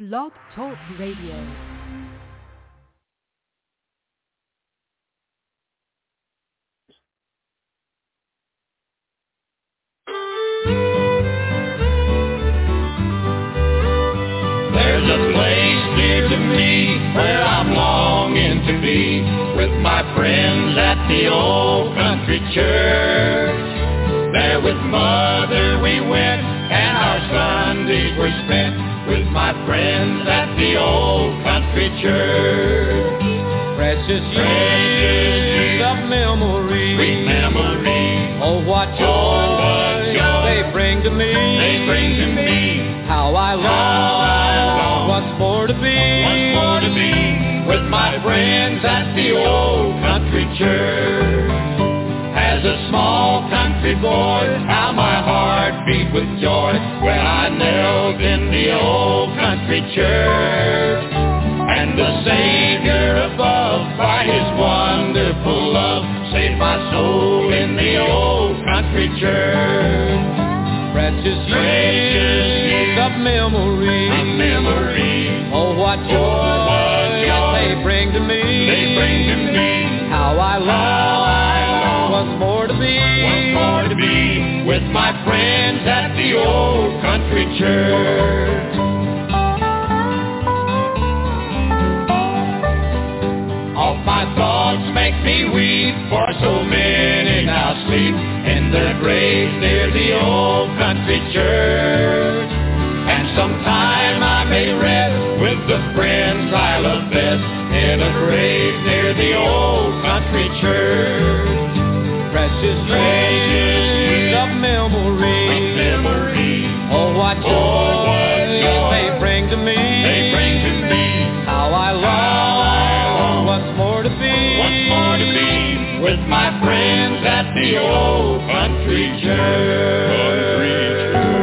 Blog Talk Radio. There's a place near to me where I'm longing to be with my friends at the old country church. There with Mother we went and our Sundays were spent with my friends at the old country church. Precious years of memory, Sweet memory, oh what joy they bring to me. they bring to me. How I long once more to be With my friends at the old country church. As a small country boy, how my heart beat with joy when I knelt in the old country church. And the Savior above, by His wonderful love, saved my soul in the old country church. precious years of memory, oh what joy they bring to me. How I long once more to be with my friends at the old country church. All my thoughts make me weep, for so many now sleep in their graves near the old country church. And sometime I may rest with the friends I love best in a grave near the old country church. precious years of memory, oh what joy they bring to me. How I long once more to be with my friends at the old country church.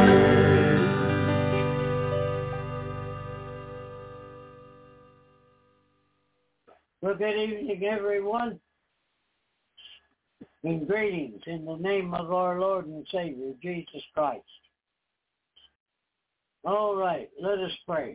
Well, good evening, everyone, and greetings in the name of our Lord and Savior, Jesus Christ. All right, let us pray.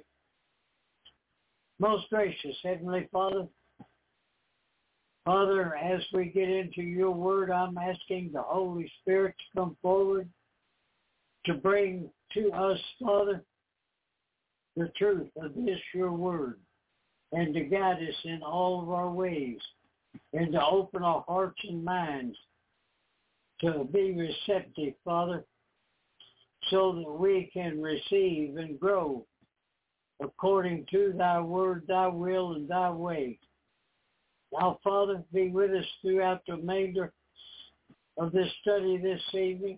Most gracious Heavenly Father, Father, as we get into your word, I'm asking the Holy Spirit to come forward to bring to us, Father, the truth of this, your word, and to guide us in all of our ways, and to open our hearts and minds to be receptive, Father, so that we can receive and grow according to thy word, thy will, and thy way. Now, Father, be with us throughout the remainder of this study this evening.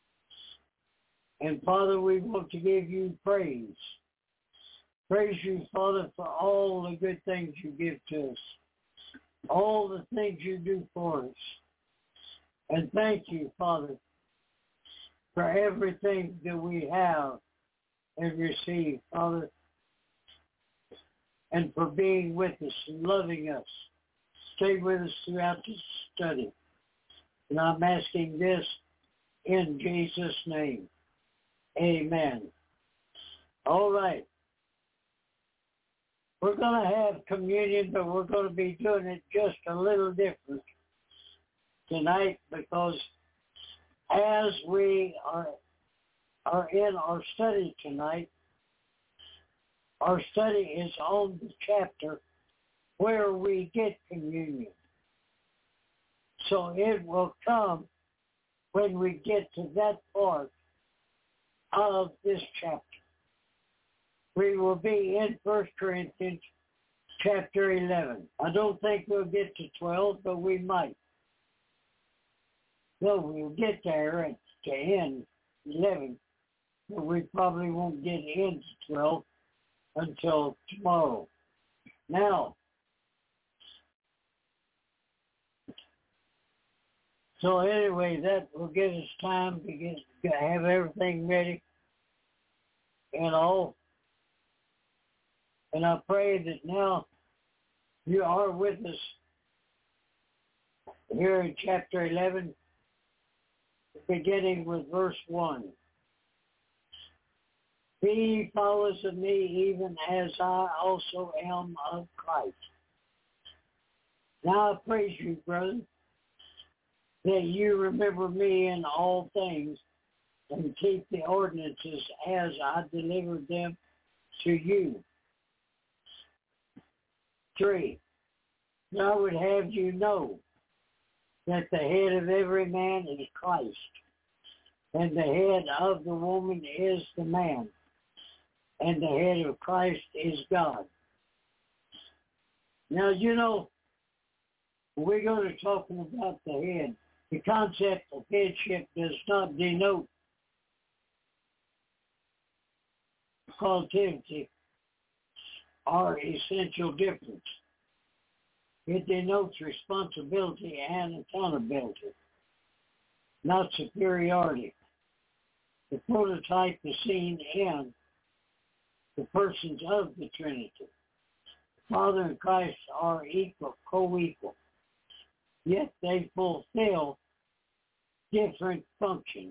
And Father, we want to give you praise. Praise you, Father, for all the good things you give to us, all the things you do for us. And thank you, Father, for everything that we have and receive, Father, and for being with us and loving us. Stay with us throughout this study. And I'm asking this in Jesus' name. Amen. All right. We're going to have communion, but we're going to be doing it just a little different tonight, because as we are in our study tonight, our study is on the chapter where we get communion. So it will come when we get to that part of this chapter. We will be in 1 Corinthians chapter 11. I don't think we'll get to 12, but we might. No, we'll get there at the end, 11, but we probably won't get into 12 until tomorrow. Now, so anyway, that will give us time to have everything ready and all. And I pray that now you are with us here in chapter 11, beginning with verse 1. He follows of me even as I also am of Christ. Now I praise you, brother, that you remember me in all things and keep the ordinances as I delivered them to you. 3, I would have you know that the head of every man is Christ, and the head of the woman is the man, and the head of Christ is God. Now, you know, we're going to talk about the head. The concept of headship does not denote relativity or essential difference. It denotes responsibility and accountability, not superiority. The prototype is seen in the persons of the Trinity. Father and Christ are equal, co-equal, yet they fulfill different functions.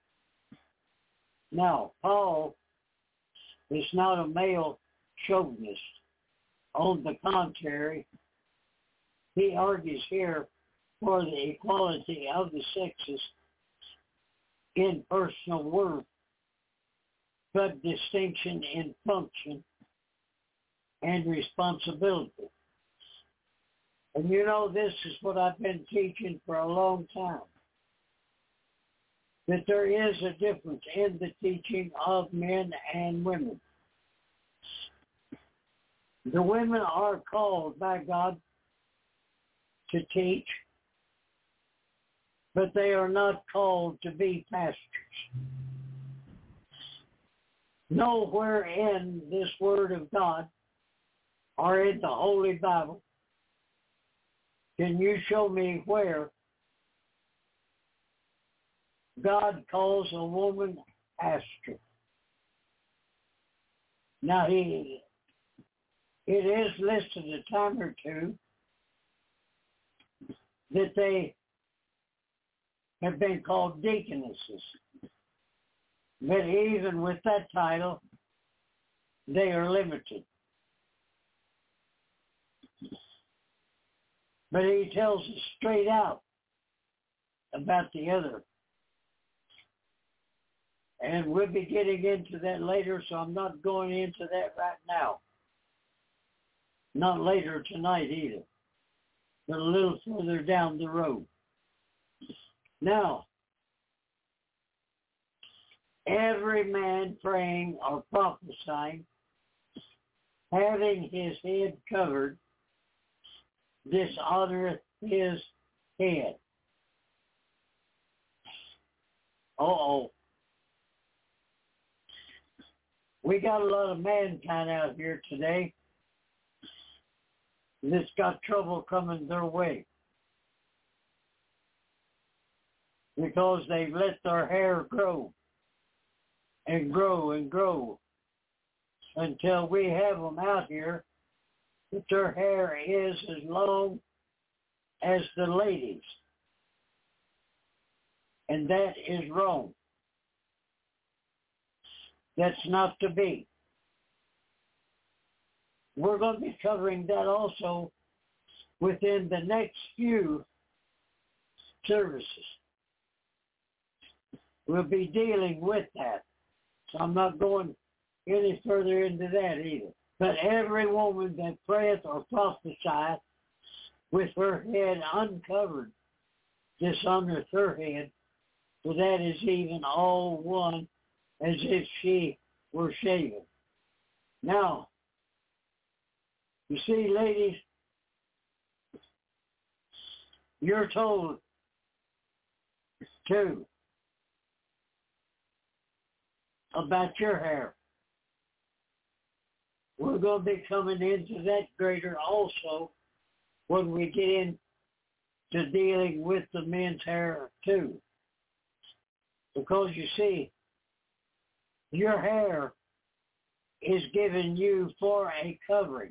Now, Paul is not a male chauvinist. On the contrary, he argues here for the equality of the sexes in personal worth, but distinction in function and responsibility. And you know, this is what I've been teaching for a long time, that there is a difference in the teaching of men and women. The women are called by God to teach, but they are not called to be pastors. Nowhere in this Word of God or in the Holy Bible can you show me where God calls a woman pastor. Now, it is listed a time or two that they have been called deaconesses. But even with that title, they are limited. But he tells us straight out about the other. And we'll be getting into that later, so I'm not going into that right now. Not later tonight either, but a little further down the road. Now, every man praying or prophesying, having his head covered, dishonoreth his head. Uh-oh. We got a lot of mankind out here today that's got trouble coming their way because they've let their hair grow and grow and grow until we have them out here that their hair is as long as the ladies. And that is wrong. That's not to be. We're going to be covering that also within the next few services. We'll be dealing with that. So I'm not going any further into that either. But every woman that prayeth or prophesieth with her head uncovered dishonoreth her head, for that is even all one as if she were shaven. Now, you see, ladies, you're told too about your hair. We're going to be coming into that greater also when we get into dealing with the men's hair too. Because you see, your hair is given you for a covering.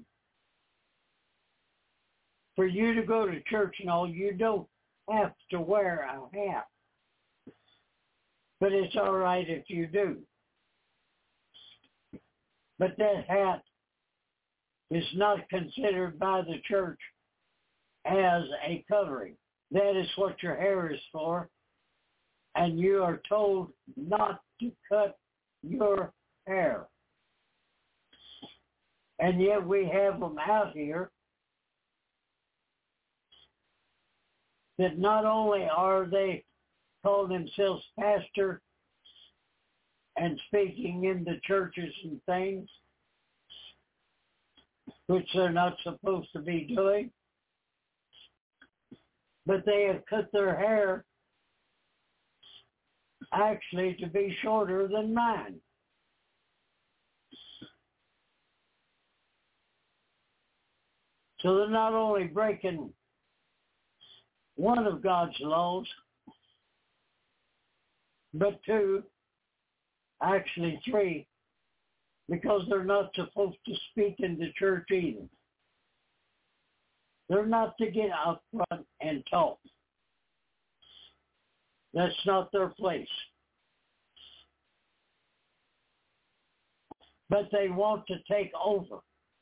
For you to go to church and all, you don't have to wear a hat. But it's all right if you do. But that hat is not considered by the church as a covering. That is what your hair is for. And you are told not to cut your hair. And yet we have them out here that not only are they calling themselves pastor and speaking in the churches and things, which they're not supposed to be doing, but they have cut their hair actually to be shorter than mine. So they're not only breaking one of God's laws, but two, actually three, because they're not supposed to speak in the church either. They're not to get up front and talk. That's not their place. But they want to take over.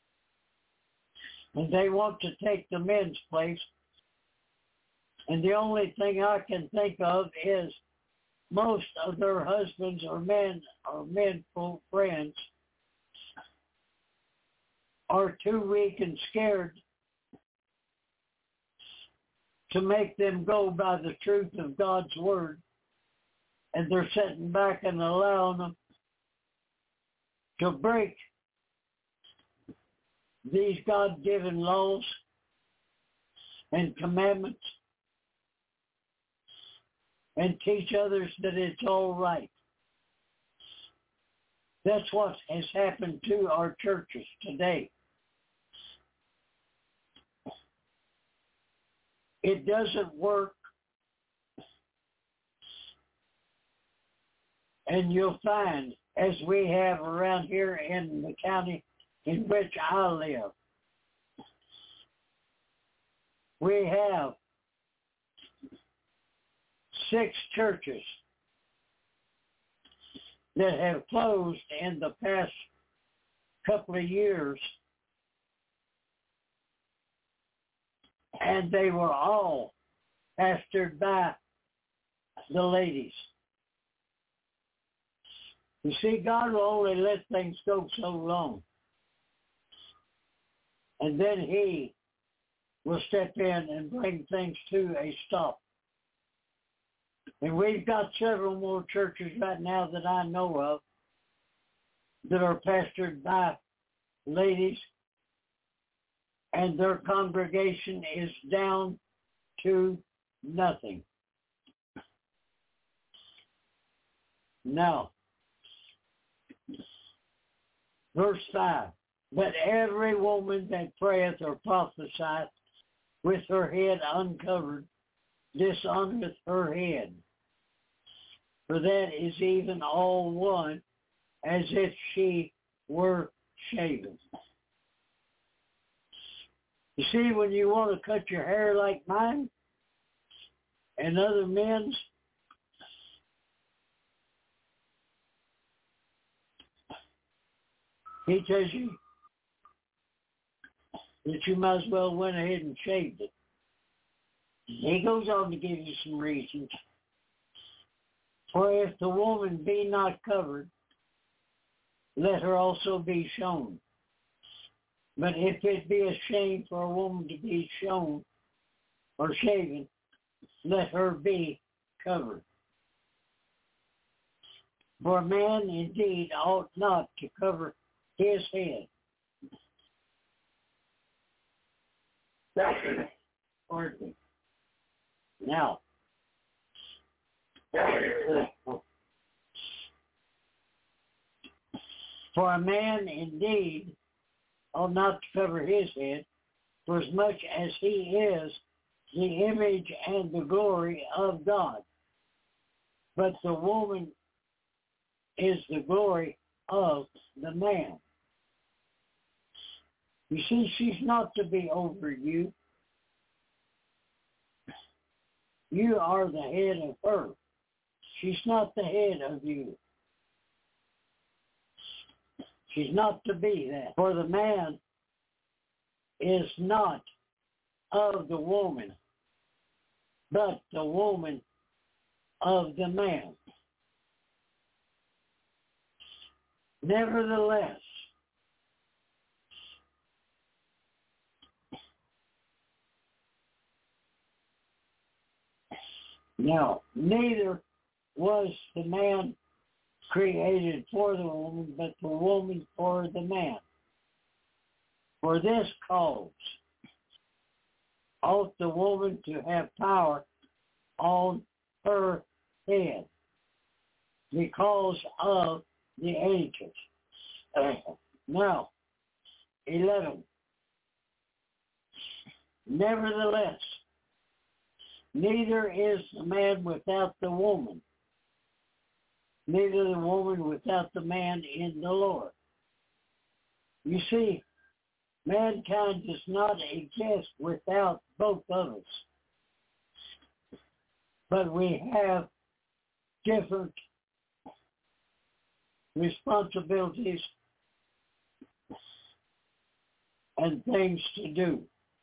And they want to take the men's place. And the only thing I can think of is most of their husbands or menfolk friends are too weak and scared to make them go by the truth of God's word. And they're sitting back and allowing them to break these God-given laws and commandments and teach others that it's all right. That's what has happened to our churches today. It doesn't work. And you'll find, as we have around here in the county in which I live, we have 6 churches that have closed in the past couple of years, and they were all pastored by the ladies. You see, God will only let things go so long, and then He will step in and bring things to a stop. And we've got several more churches right now that I know of that are pastored by ladies, and their congregation is down to nothing. Now, verse 5, but every woman that prayeth or prophesieth with her head uncovered dishonoreth her head, for that is even all one, as if she were shaven. You see, when you want to cut your hair like mine and other men's, he tells you that you might as well went ahead and shaved it. He goes on to give you some reasons. For if the woman be not covered, let her also be shown. But if it be a shame for a woman to be shown or shaven, let her be covered. For a man indeed ought not to cover his head. Pardon me. Now, for a man indeed ought not to cover his head, for as much as he is the image and the glory of God. But the woman is the glory of the man. You see, she's not to be over you. You are the head of her. She's not the head of you. She's not to be that. For the man is not of the woman, but the woman of the man. Nevertheless, now, neither was the man created for the woman, but the woman for the man. For this cause ought the woman to have power on her head because of the ages. Now, 11. Nevertheless, neither is the man without the woman, neither the woman without the man in the Lord. You see, mankind does not exist without both of us. But we have different responsibilities and things to do.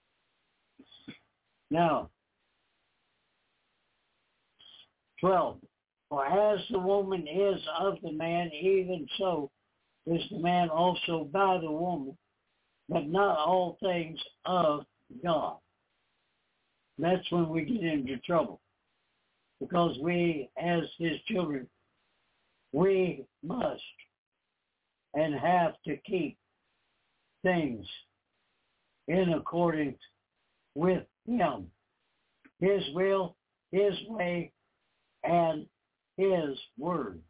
Now, 12. For as the woman is of the man, even so is the man also by the woman, but not all things of God. That's when we get into trouble. Because we, as his children, we must and have to keep things in accordance with him, his will, his way, and his word.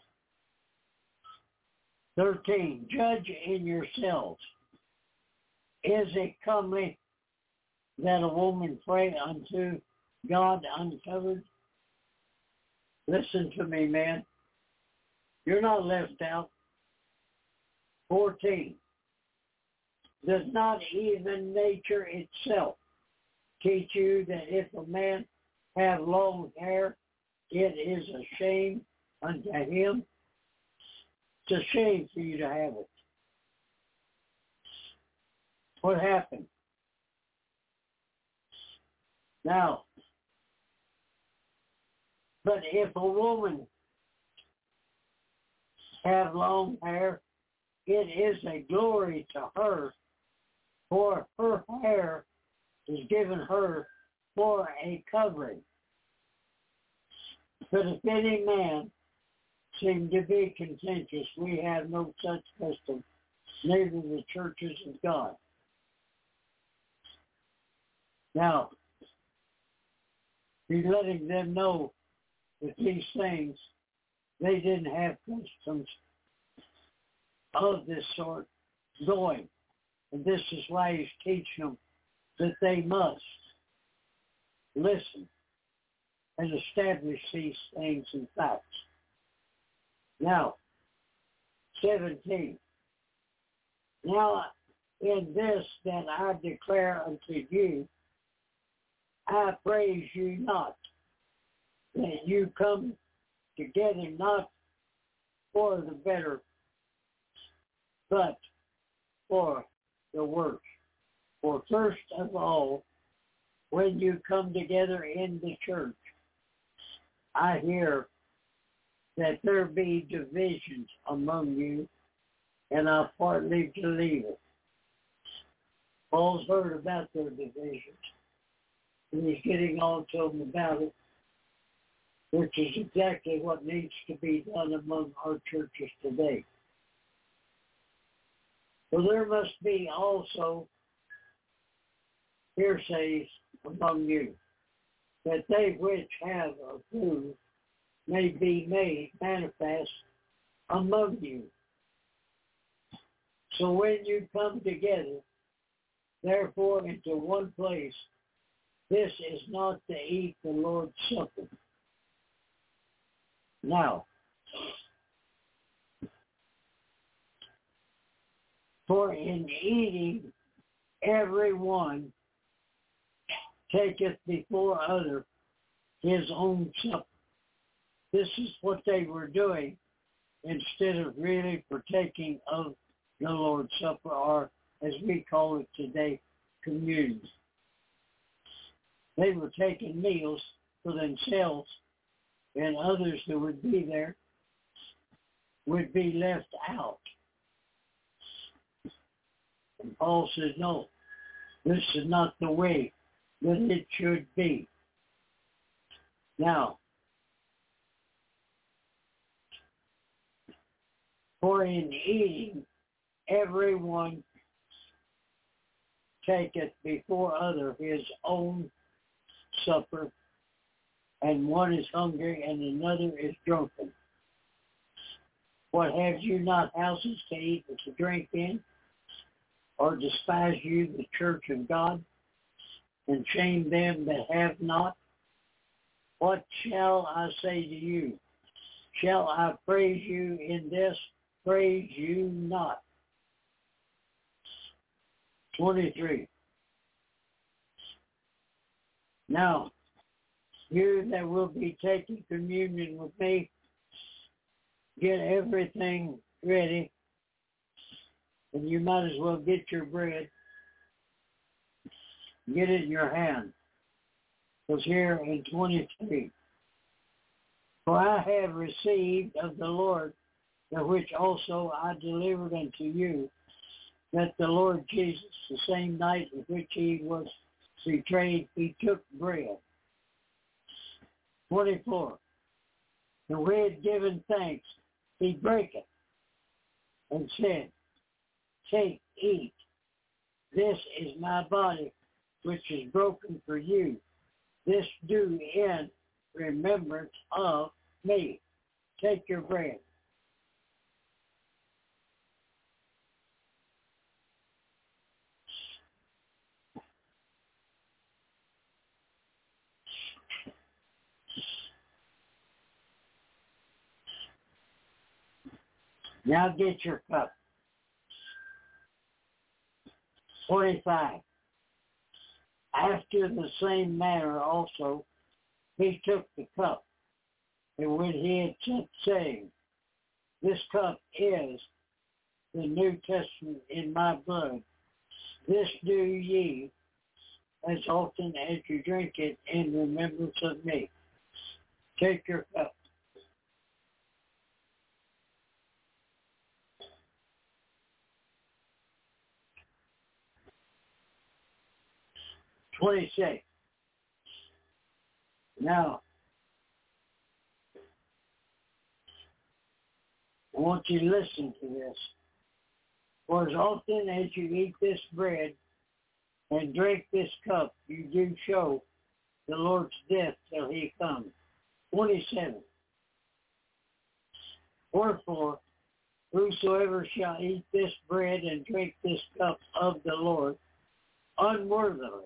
13. Judge in yourselves. Is it comely that a woman pray unto God uncovered? Listen to me, man. You're not left out. 14. Does not even nature itself teach you that if a man have long hair, it is a shame unto him? It's a shame for you to have it. What happened? Now, but if a woman have long hair, it is a glory to her, for her hair is given her for a covering. But if any man seem to be contentious, we have no such custom, neither the churches of God. Now, he's letting them know that these things, they didn't have customs of this sort going. And this is why he's teaching them that they must listen and establish these things and facts. Now, 17. Now, in this that I declare unto you, I praise you not, that you come together not for the better, but for the worse. For first of all, when you come together in the church, I hear that there be divisions among you, and I partly believe it. Paul's heard about their divisions, and he's getting on to them about it, which is exactly what needs to be done among our churches today. So there must be also hearsays among you, that they which have approved may be made manifest among you. So when you come together, therefore, into one place, this is not to eat the Lord's Supper. Now, for in eating, every one taketh before other his own supper. This is what they were doing instead of really partaking of the Lord's Supper, or as we call it today, communion. They were taking meals for themselves, and others that would be there would be left out. And Paul says, no, this is not the way that it should be. Now, for in eating, everyone taketh before other his own supper, and one is hungry and another is drunken. What, have you not houses to eat and to drink in? Or despise you the church of God, and shame them that have not? What shall I say to you? Shall I praise you in this? Praise you not. 23. Now, you that will be taking communion with me, get everything ready, and you might as well get your bread. Get it in your hand. Because here in 23, for I have received of the Lord that which also I delivered unto you, that the Lord Jesus, the same night in which he was betrayed, he took bread. 24. And when he had given thanks, he brake it and said, take, eat. This is my body, which is broken for you. This do in remembrance of me. Take your bread. Now get your cup. 25. After the same manner also, he took the cup, and when he had said, saying, this cup is the New Testament in my blood. This do ye as often as you drink it in remembrance of me. Take your cup. 26. Now, I want you to listen to this. For as often as you eat this bread and drink this cup, you do show the Lord's death till he comes. 27. Wherefore, whosoever shall eat this bread and drink this cup of the Lord unworthily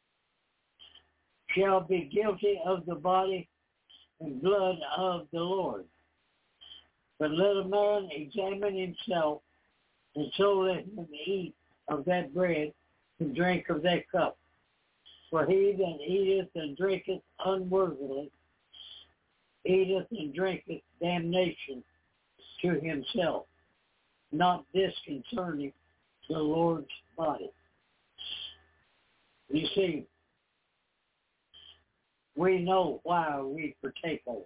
shall be guilty of the body and blood of the Lord. But let a man examine himself, and so let him eat of that bread and drink of that cup. For he that eateth and drinketh unworthily eateth and drinketh damnation to himself, not this concerning the Lord's body. You see, we know why we partake of it.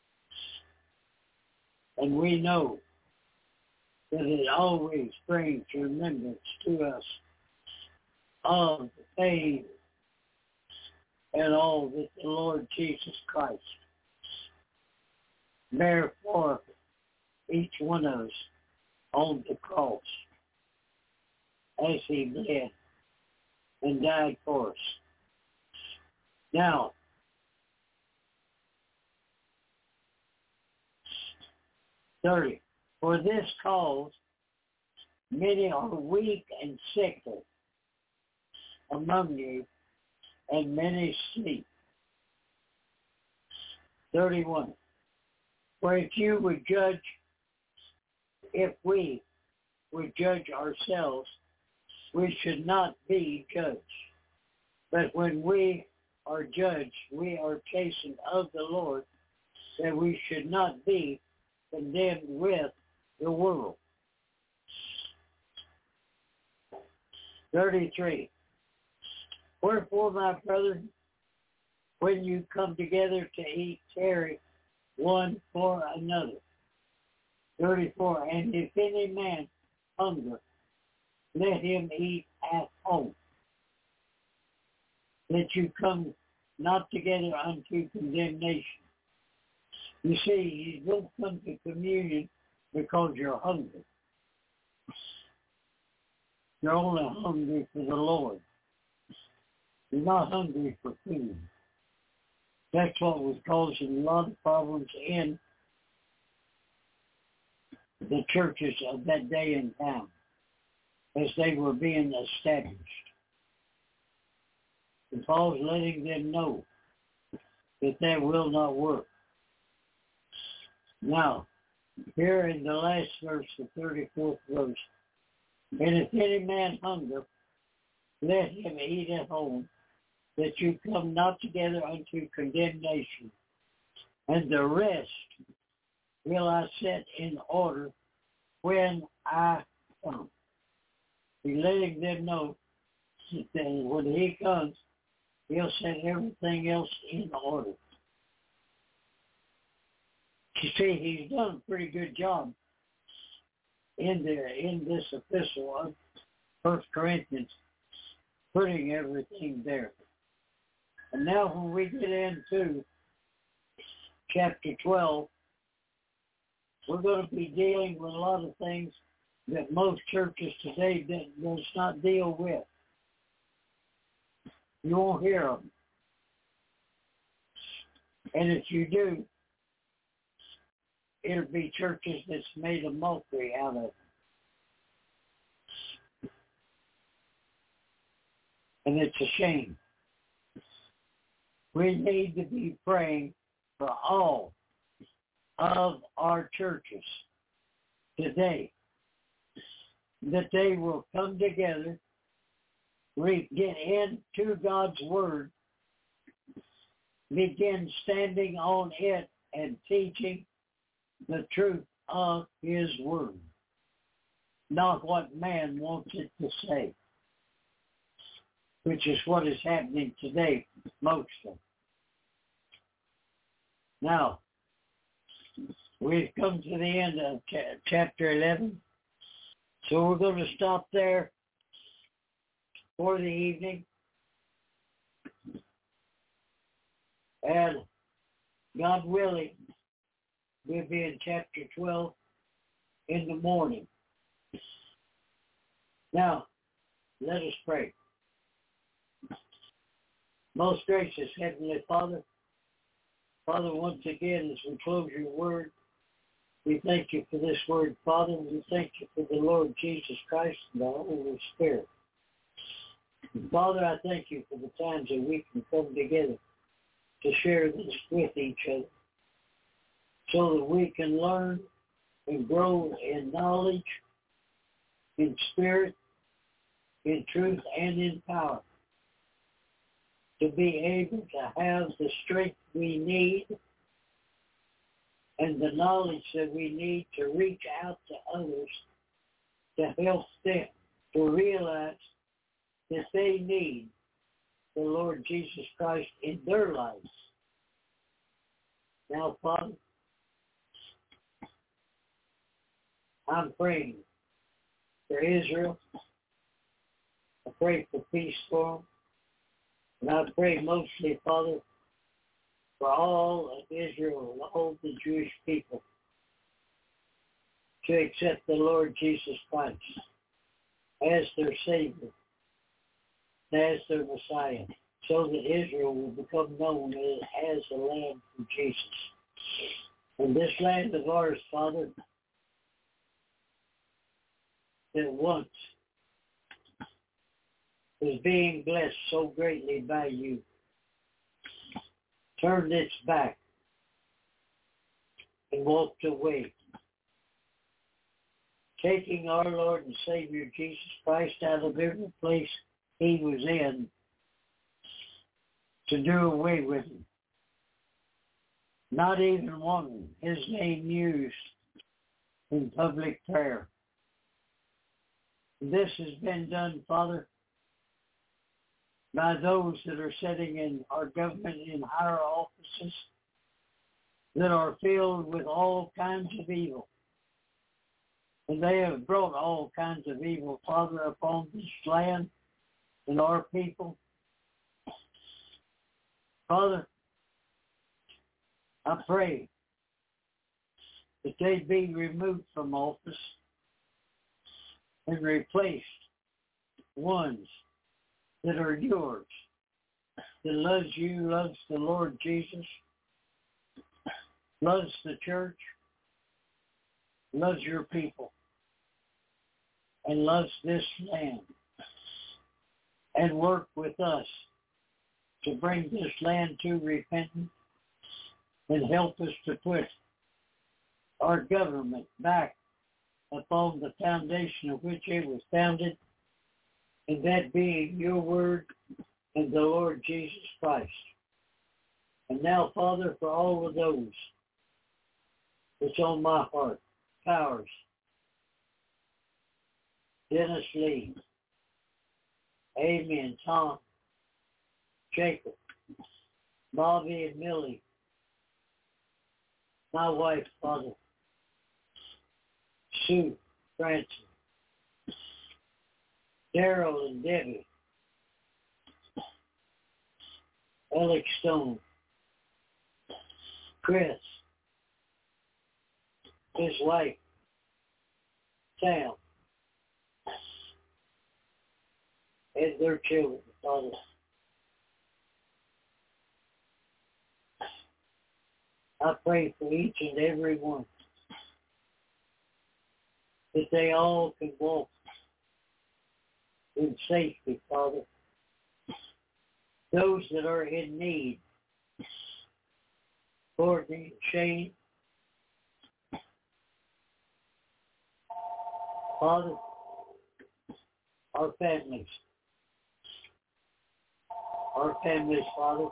And we know that it always brings remembrance to us of the pain and all that the Lord Jesus Christ bare for each one of us on the cross as he bled and died for us. Now, for this cause many are weak and sickly among you, and many sleep. 31. For if we would judge ourselves, we should not be judged. But when we are judged, we are chastened of the Lord, that we should not be condemned with the world. 33. Wherefore, my brethren, when you come together to eat, tarry one for another. 34. And if any man hunger, let him eat at home, that you come not together unto condemnation. You see, you don't come to communion because you're hungry. You're only hungry for the Lord. You're not hungry for food. That's what was causing a lot of problems in the churches of that day and time as they were being established. And Paul's letting them know that will not work. Now, here in the last verse, the 34th verse, and if any man hunger, let him eat at home, that you come not together unto condemnation. And the rest will I set in order when I come. He's letting them know that when he comes, he'll set everything else in order. You see, he's done a pretty good job in this epistle of 1 Corinthians, putting everything there. And now when we get into chapter 12, we're going to be dealing with a lot of things that most churches today does not deal with. You won't hear them. And if you do, it'll be churches that's made a mockery out of it. And it's a shame. We need to be praying for all of our churches today, that they will come together, get into God's Word, begin standing on it and teaching the truth of His Word, not what man wants it to say, which is what is happening today, most of them. Now, we've come to the end of chapter 11, so we're going to stop there for the evening. And God willing, we'll be in chapter 12 in the morning. Now, let us pray. Most gracious Heavenly Father, once again, as we close your word, we thank you for this word, Father. We thank you for the Lord Jesus Christ and the Holy Spirit. And Father, I thank you for the times that we can come together to share this with each other so that we can learn and grow in knowledge, in spirit, in truth, and in power, to be able to have the strength we need and the knowledge that we need to reach out to others to help them to realize that they need the Lord Jesus Christ in their lives. Now, Father, I'm praying for Israel. I pray for peace for them. And I pray mostly, Father, for all of Israel and all the Jewish people to accept the Lord Jesus Christ as their Savior, as their Messiah, so that Israel will become known as a land for Jesus. And this land of ours, Father, that once was being blessed so greatly by you, turned its back and walked away, taking our Lord and Savior Jesus Christ out of every place he was in to do away with him, not even wanting his name used in public prayer. This has been done, Father, by those that are sitting in our government in higher offices that are filled with all kinds of evil. And they have brought all kinds of evil, Father, upon this land and our people. Father, I pray that they be removed from office and replaced ones that are yours, that loves you, loves the Lord Jesus, loves the church, loves your people, and loves this land, and work with us to bring this land to repentance and help us to put our government back upon the foundation of which it was founded, and that being your word and the Lord Jesus Christ. And now, Father, for all of those that's on my heart, Powers, Dennis Lee, Amen, Tom, Jacob, Bobby and Millie, my wife, Father, Sue, Francis, Daryl and Debbie, Alex Stone, Chris, his wife, Sam, and their children, Father. I pray for each and every one that they all can walk in safety, Father. Those that are in need, Courtney, Shane, Father, our families, Father,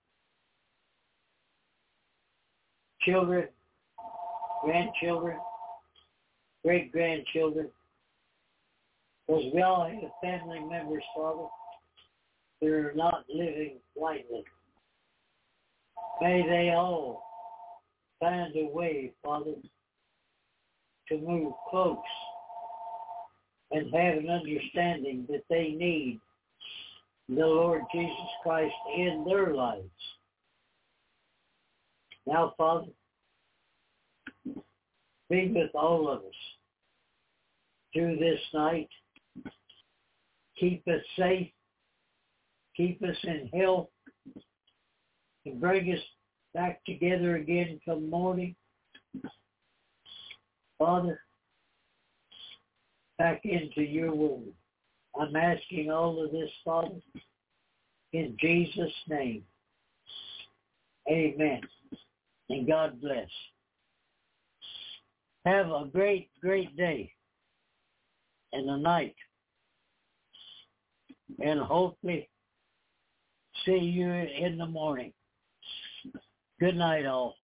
children, grandchildren, great-grandchildren, because we all have family members, Father, that are not living lightly. May they all find a way, Father, to move close and have an understanding that they need the Lord Jesus Christ in their lives. Now, Father, be with all of us through this night. Keep us safe. Keep us in health. And bring us back together again come morning. Father, back into your word. I'm asking all of this, Father, in Jesus' name. Amen. And God bless. Have a great, great day and a night. And hopefully see you in the morning. Good night, all.